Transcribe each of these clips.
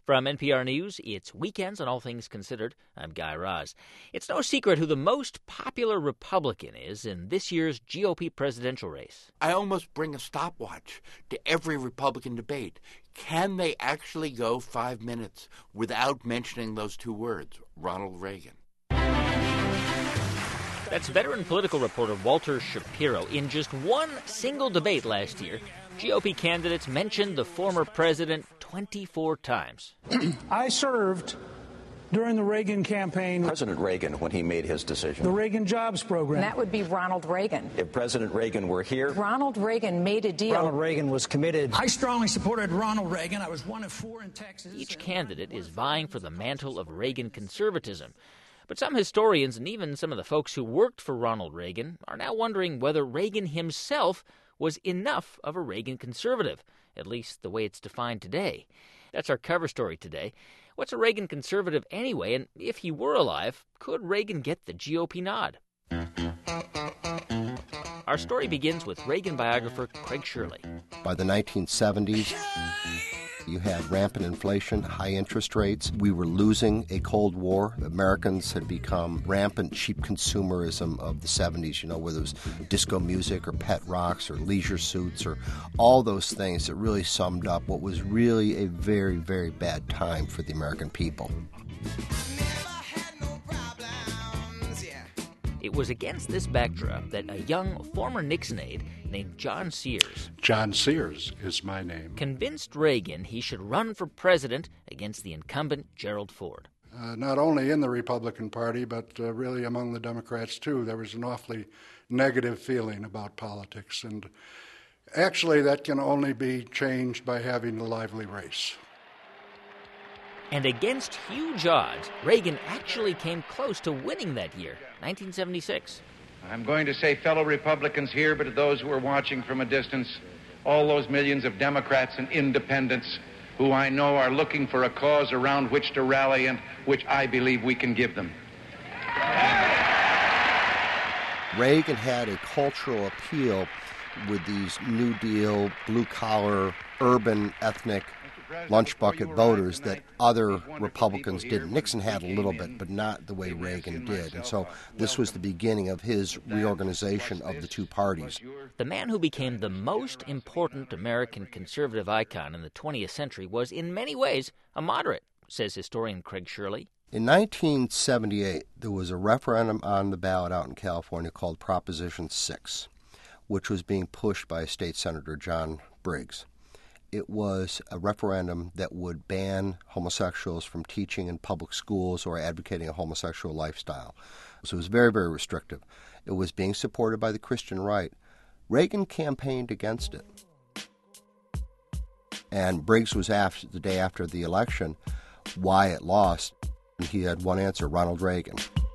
From NPR News, it's Weekends on All Things Considered. I'm Guy Raz. It's no secret who the most popular Republican is in this year's GOP presidential race. I almost bring a stopwatch to every Republican debate. Can they actually go 5 minutes without mentioning those two words, Ronald Reagan? That's veteran political reporter Walter Shapiro. In just one single debate last year, GOP candidates mentioned the former president 24 times. I served during the Reagan campaign. President Reagan, when he made his decision. The Reagan Jobs Program. That would be Ronald Reagan. If President Reagan were here. Ronald Reagan made a deal. Ronald Reagan was committed. I strongly supported Ronald Reagan. I was 1 of 4 in Texas. Each candidate is vying for the mantle of Reagan conservatism. But some historians and even some of the folks who worked for Ronald Reagan are now wondering whether Reagan himself was enough of a Reagan conservative, at least the way it's defined today. That's our cover story today. What's a Reagan conservative anyway, and if he were alive, could Reagan get the GOP nod? Our story begins with Reagan biographer Craig Shirley. By the 1970s, you had rampant inflation, high interest rates. We were losing a Cold War. Americans had become rampant cheap consumerism of the 70s, whether it was disco music or pet rocks or leisure suits or all those things that really summed up what was really a very, very bad time for the American people. It was against this backdrop that a young former Nixon aide named John Sears. John Sears is my name. Convinced Reagan he should run for president against the incumbent Gerald Ford. Not only in the Republican Party, but really among the Democrats, too. There was an awfully negative feeling about politics. And actually, that can only be changed by having a lively race. And against huge odds, Reagan actually came close to winning that year, 1976. I'm going to say, fellow Republicans here, but to those who are watching from a distance, all those millions of Democrats and independents who I know are looking for a cause around which to rally and which I believe we can give them. Reagan had a cultural appeal with these New Deal, blue-collar, urban, ethnic lunch bucket voters that other Republicans didn't. Nixon had a little bit, but not the way Reagan did. And so this was the beginning of his reorganization of the two parties. The man who became the most important American conservative icon in the 20th century was in many ways a moderate, says historian Craig Shirley. In 1978, there was a referendum on the ballot out in California called Proposition 6, which was being pushed by State Senator John Briggs. It was a referendum that would ban homosexuals from teaching in public schools or advocating a homosexual lifestyle. So it was very, very restrictive. It was being supported by the Christian right. Reagan campaigned against it. And Briggs was asked the day after the election why it lost. He had one answer: Ronald Reagan.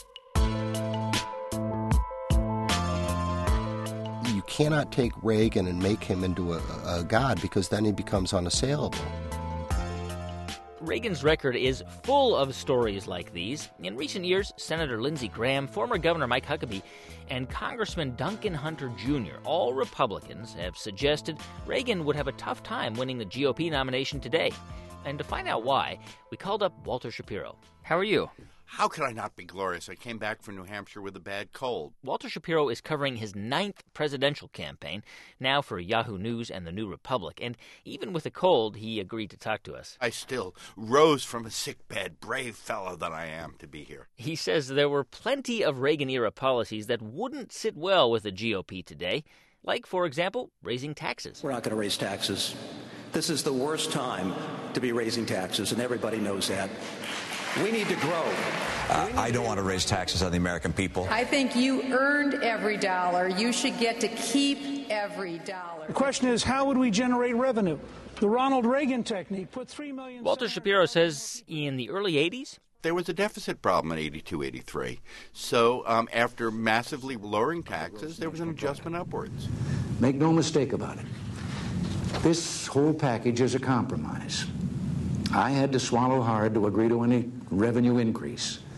You cannot take Reagan and make him into a god, because then he becomes unassailable. Reagan's record is full of stories like these. In recent years, Senator Lindsey Graham, former Governor Mike Huckabee, and Congressman Duncan Hunter Jr., all Republicans, have suggested Reagan would have a tough time winning the GOP nomination today. And to find out why, we called up Walter Shapiro. How are you? How could I not be glorious? I came back from New Hampshire with a bad cold. Walter Shapiro is covering his 9th presidential campaign, now for Yahoo News and The New Republic. And even with a cold, he agreed to talk to us. I still rose from a sick bed, brave fellow that I am, to be here. He says there were plenty of Reagan-era policies that wouldn't sit well with the GOP today, like, for example, raising taxes. We're not going to raise taxes. This is the worst time to be raising taxes, and everybody knows that. We need to grow. I don't want to raise taxes on the American people. I think you earned every dollar. You should get to keep every dollar. The question is, how would we generate revenue? The Ronald Reagan technique put $3 million... Walter Shapiro says in the early 80s, there was a deficit problem in 82, 83. So after massively lowering taxes, there was an adjustment upwards. Make no mistake about it. This whole package is a compromise. I had to swallow hard to agree to any revenue increase.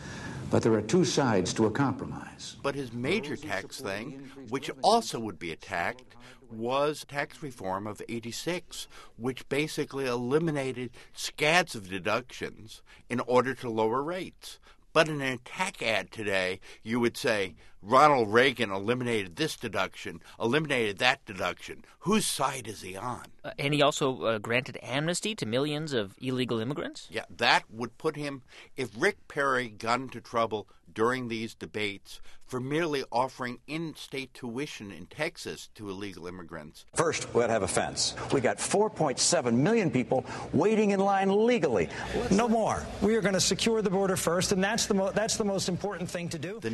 But there are two sides to a compromise. But his major tax thing, which also would be attacked, was tax reform of '86, which basically eliminated scads of deductions in order to lower rates. But in an attack ad today, you would say, Ronald Reagan eliminated this deduction, eliminated that deduction. Whose side is he on? And he also granted amnesty to millions of illegal immigrants? Yeah, that would put him, if Rick Perry got into trouble during these debates for merely offering in-state tuition in Texas to illegal immigrants. First, we ought to have a fence. We got 4.7 million people waiting in line legally. No more. We are going to secure the border first, and that's the most important thing to do. The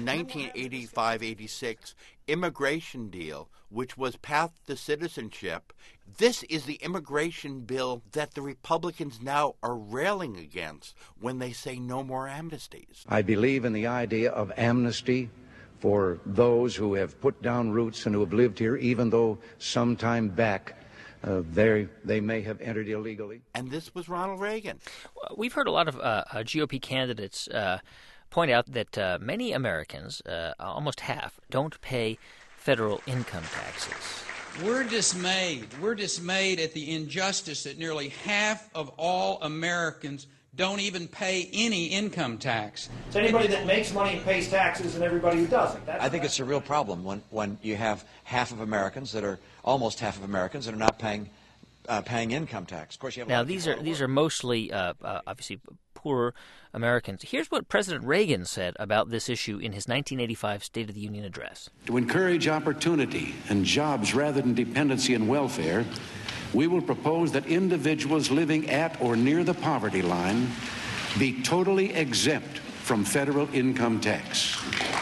1985-86 immigration deal, which was path to citizenship, this is the immigration bill that the Republicans now are railing against when they say no more amnesties. I believe in the idea of amnesty for those who have put down roots and who have lived here, even though some time back they may have entered illegally. And this was Ronald Reagan. We've heard a lot of GOP candidates point out that many Americans, almost half, don't pay federal income taxes. We're dismayed. We're dismayed at the injustice that nearly half of all Americans don't even pay any income tax. It's anybody that makes money and pays taxes and everybody who doesn't. I think it's a real problem when you have half of Americans that are almost half of Americans that are not paying income tax. Of course, you have now these are mostly obviously poor Americans. Here's what President Reagan said about this issue in his 1985 State of the Union address. To encourage opportunity and jobs rather than dependency and welfare, we will propose that individuals living at or near the poverty line be totally exempt from federal income tax.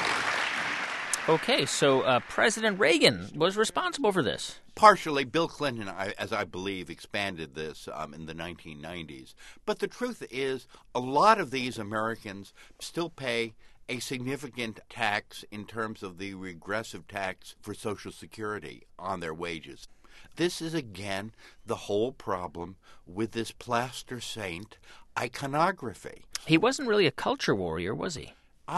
Okay, so President Reagan was responsible for this. Partially, Bill Clinton, as I believe, expanded this in the 1990s. But the truth is, a lot of these Americans still pay a significant tax in terms of the regressive tax for Social Security on their wages. This is, again, the whole problem with this plaster saint iconography. He wasn't really a culture warrior, was he?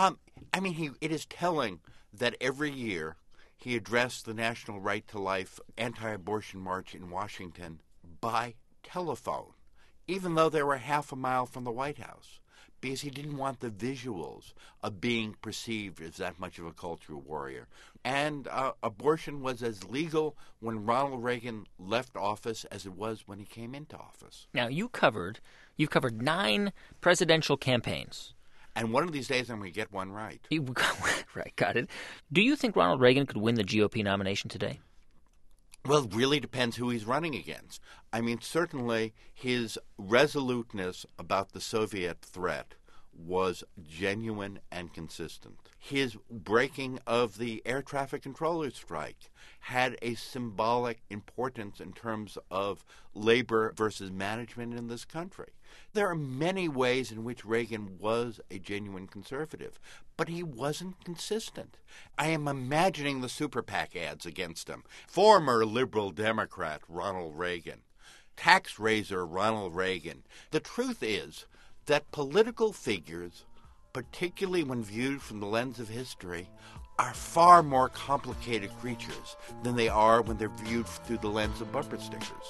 It is telling that every year he addressed the National Right to Life anti-abortion march in Washington by telephone, even though they were half a mile from the White House, because he didn't want the visuals of being perceived as that much of a cultural warrior. And abortion was as legal when Ronald Reagan left office as it was when he came into office. Now, you've covered 9 presidential campaigns. And one of these days I'm going to get one right. Right, got it. Do you think Ronald Reagan could win the GOP nomination today? Well, it really depends who he's running against. Certainly his resoluteness about the Soviet threat was genuine and consistent. His breaking of the air traffic controllers strike had a symbolic importance in terms of labor versus management in this country. There are many ways in which Reagan was a genuine conservative, but he wasn't consistent. I am imagining the super PAC ads against him. Former liberal Democrat Ronald Reagan. Tax raiser Ronald Reagan. The truth is that political figures, particularly when viewed from the lens of history, are far more complicated creatures than they are when they're viewed through the lens of bumper stickers.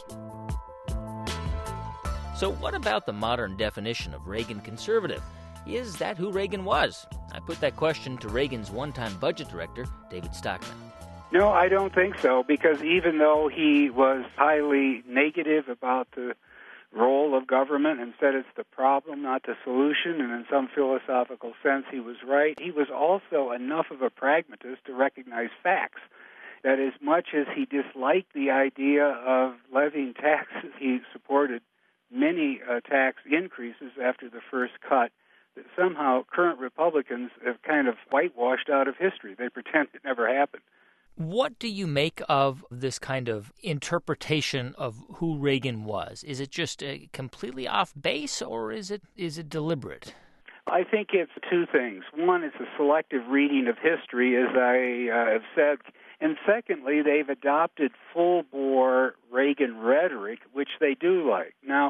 So what about the modern definition of Reagan conservative? Is that who Reagan was? I put that question to Reagan's one-time budget director, David Stockman. No, I don't think so, because even though he was highly negative about the role of government and said it's the problem, not the solution, and in some philosophical sense he was right, he was also enough of a pragmatist to recognize facts. That as much as he disliked the idea of levying taxes, he supported many tax increases after the first cut that somehow current Republicans have kind of whitewashed out of history. They pretend it never happened. What do you make of this kind of interpretation of who Reagan was? Is it just completely off base, or is it deliberate? I think it's two things. One, it's a selective reading of history, as I have said. And secondly, they've adopted full-bore Reagan rhetoric, which they do like. Now,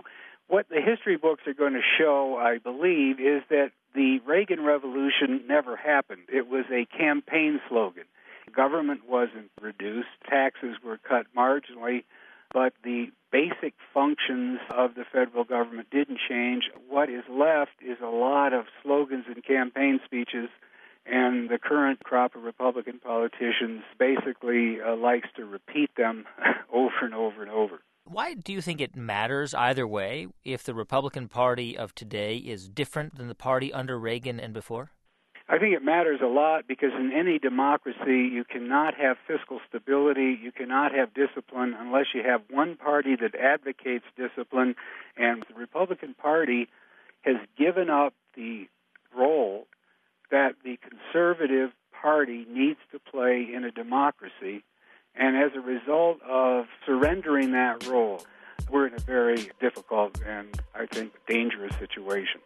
What the history books are going to show, I believe, is that the Reagan Revolution never happened. It was a campaign slogan. Government wasn't reduced, taxes were cut marginally, but the basic functions of the federal government didn't change. What is left is a lot of slogans and campaign speeches, and the current crop of Republican politicians basically likes to repeat them over and over and over. Why do you think it matters either way if the Republican Party of today is different than the party under Reagan and before? I think it matters a lot because in any democracy you cannot have fiscal stability, you cannot have discipline unless you have one party that advocates discipline, and the Republican Party has given up the role that the conservative party needs to play in a democracy, and as a result of surrendering that role, we're in a very difficult and, I think, dangerous situation.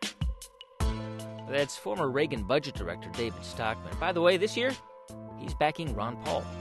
That's former Reagan Budget Director David Stockman. By the way, this year, he's backing Ron Paul.